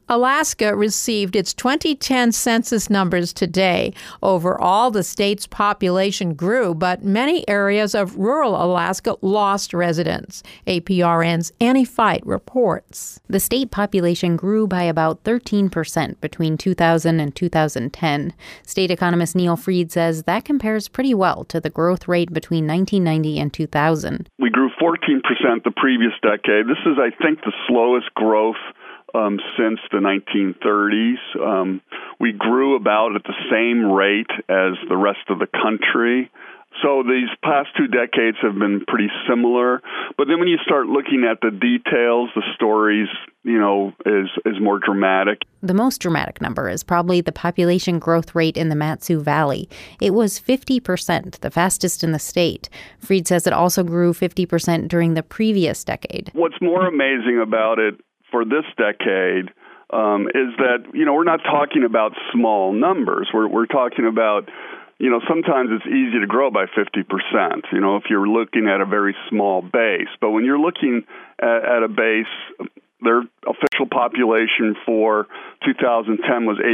Alaska received its 2010 census numbers today. Overall, the state's population grew, but many areas of rural Alaska lost residents. APRN's Annie Fight reports. The state population grew by about 13% between 2000 and 2010. State economist Neil Fried says that compares pretty well to the growth rate between 1990 and 2000. We grew 14% the previous decade. This is, I think, the slowest growth since the 1930s. We grew about at the same rate as the rest of the country. So these past 2 decades have been pretty similar. But then when you start looking at the details, the stories, is more dramatic. The most dramatic number is probably the population growth rate in the Mat-Su Valley. It was 50%, the fastest in the state. Fried says it also grew 50% during the previous decade. What's more amazing about it for this decade is that, we're not talking about small numbers. We're talking about, sometimes it's easy to grow by 50%, if you're looking at a very small base. But when you're looking at a base, their official population for 2010 was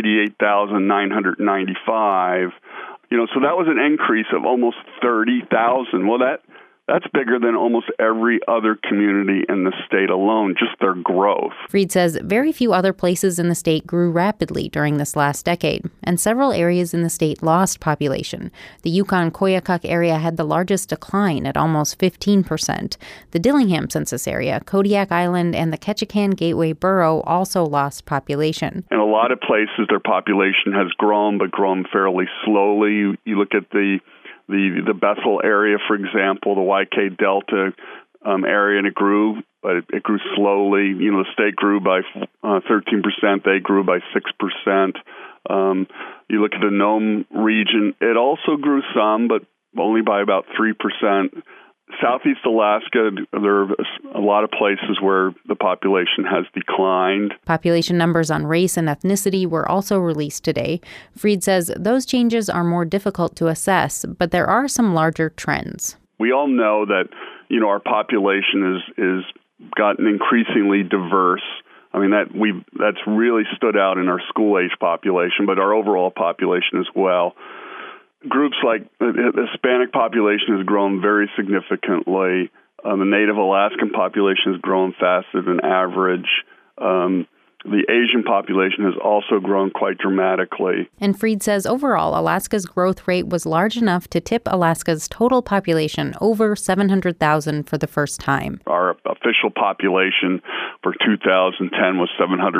88,995. So that was an increase of almost 30,000. Well, that's bigger than almost every other community in the state alone, just their growth. Fried says very few other places in the state grew rapidly during this last decade, and several areas in the state lost population. The Yukon-Koyukuk area had the largest decline at almost 15%. The Dillingham census area, Kodiak Island, and the Ketchikan Gateway Borough also lost population. In a lot of places, their population has grown, but grown fairly slowly. You look at the Bethel area, for example, the YK Delta area, and it grew, but it grew slowly. The state grew by 13%. They grew by 6%. You look at the Nome region, it also grew some, but only by about 3%. Southeast Alaska, there are a lot of places where the population has declined. Population numbers on race and ethnicity were also released today. Fried says those changes are more difficult to assess, but there are some larger trends. We all know that, our population is gotten increasingly diverse. I mean, that's really stood out in our school-age population, but our overall population as well. Groups like the Hispanic population has grown very significantly. The Native Alaskan population has grown faster than average. The Asian population has also grown quite dramatically. And Fried says overall, Alaska's growth rate was large enough to tip Alaska's total population over 700,000 for the first time. Our official population for 2010 was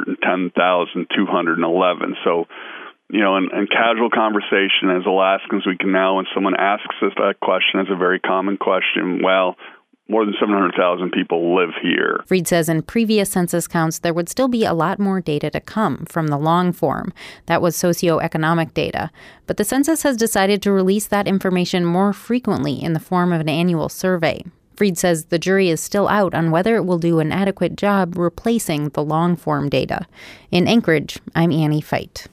710,211. So, in casual conversation as Alaskans, we can now, when someone asks us that question, it's a very common question, well, more than 700,000 people live here. Fried says in previous census counts, there would still be a lot more data to come from the long form. That was socioeconomic data. But the census has decided to release that information more frequently in the form of an annual survey. Fried says the jury is still out on whether it will do an adequate job replacing the long form data. In Anchorage, I'm Annie Fight.